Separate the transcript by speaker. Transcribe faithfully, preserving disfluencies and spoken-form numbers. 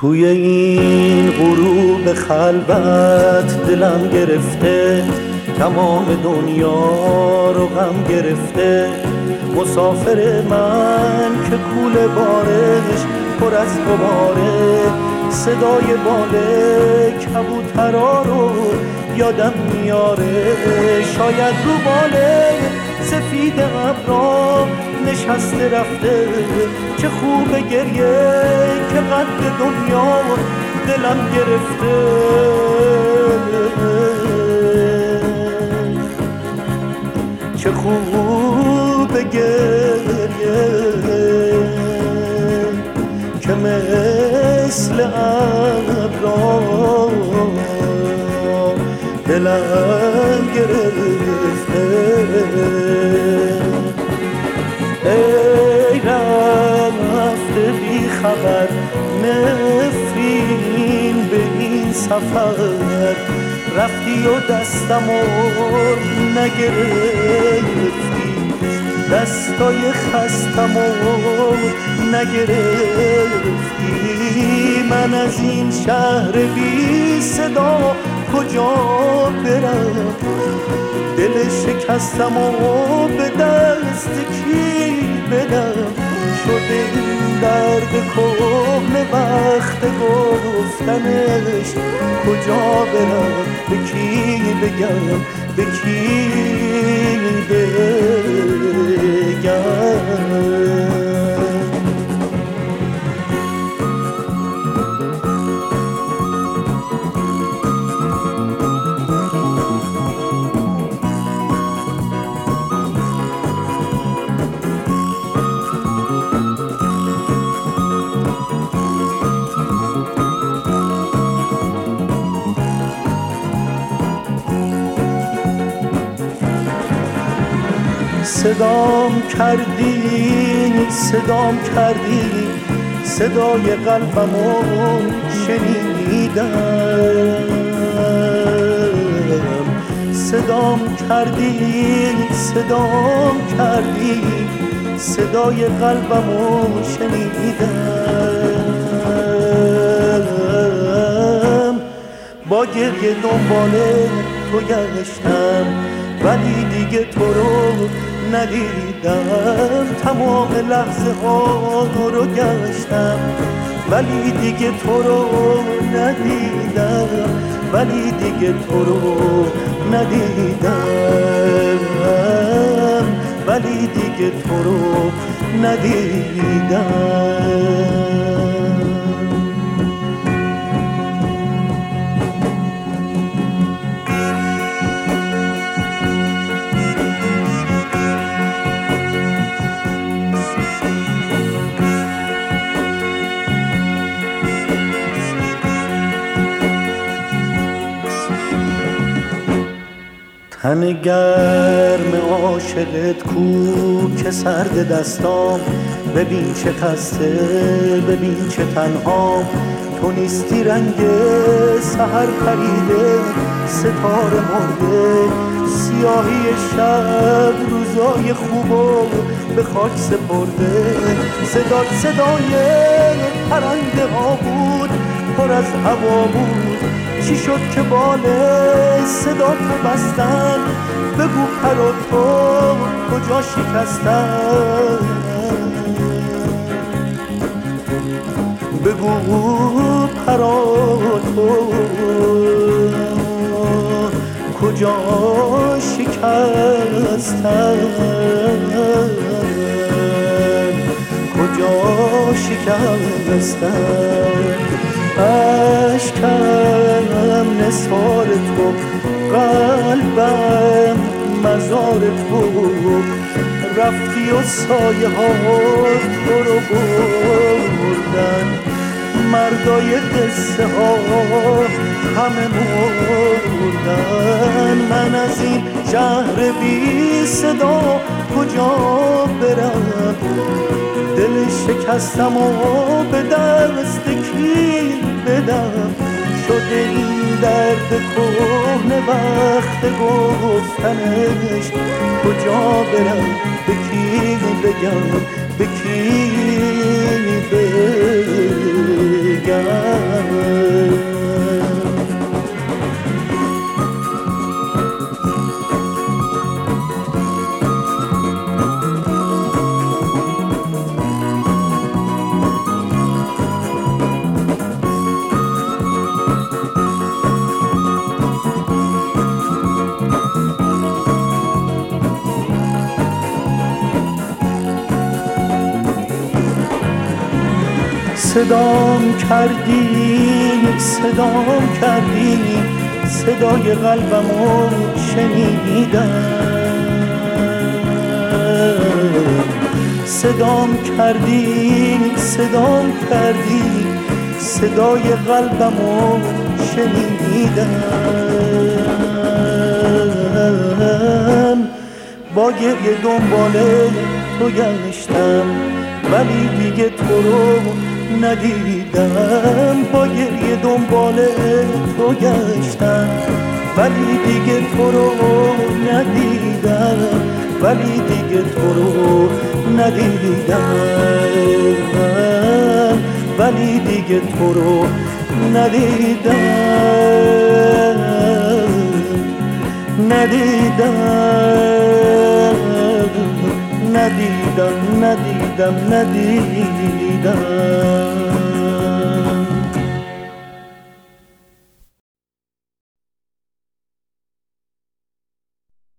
Speaker 1: توی این غروب خلوت دلم گرفته، تمام دنیا رو غم گرفته. مسافر من که کوله بارش پر از غباره، صدای باله کبوترا رو یادم میاره. شاید رو باله سفید ابرا نشسته رفته، چه خوب گریه که قد دنیا دلم گرفته. چه خوب گریه که مثل ابرا دلم گرفته. ای رفته بی خبر نفرین به این سفر، رفتی و دستمو نگرفتی، دستای خستمو نگرفتی. من از این شهر بی صدا کجا برم؟ دل شکستمو به دست کی بدم؟ شده این درد کهنه وقت گفتنش، کجا برم؟ به کی بگم؟ به کی بگم؟ صدام کردی صدام کردی صدای قلبمو شنیدم. صدام کردی صدام کردی صدای قلبمو شنیدم. با گریه دنبال تو گشتم ولی دیگه تو رو ندیدم. تمام لحظه ها رو گشتم ولی دیگه تو رو ندیدم، ولی دیگه تو رو ندیدم، ولی دیگه تو رو ندیدم. تن گرم عاشقت کو که سرد دستام، ببین چه خسته ببین چه تنها. تو نیستی رنگ سحر پریده ستاره مرده، سیاهی شب روزای خوبو به خاک سپرده. صدات صدای پرنده ها بود پر از هوا بود، چی شد که بال صدا تو بستن؟ بگو پر و تو کجا شکستن؟ بگو پر و تو کجا شکستن؟ کجا شکستن؟ اشکم نثار تو، قلبم مزار تو. رفتی و سایه ها تو رو بردن، مردای قصه ها همه مردن. من از این شهر بی صدا کجا برم؟ دل شکستم و به دست کی بدم؟ شده این درد کهنه وقت گفتنش، کجا برم؟ به کی بگم؟ به کی بگم؟ صدام کردی صدام کردی صدای قلبمو شنیدم صدام کردی صدام کردی صدای قلبمو شنیدم با گریه دنبال تو گشتم ولی دیگه تو رو ندیدم با گریه دنبال تو گشتم ولی دیگه تو رو ندیدم ولی دیگه تو رو ندیدم ولی دیگه تو رو ندیدم ندیدم ندیدم ندیدم ندیدم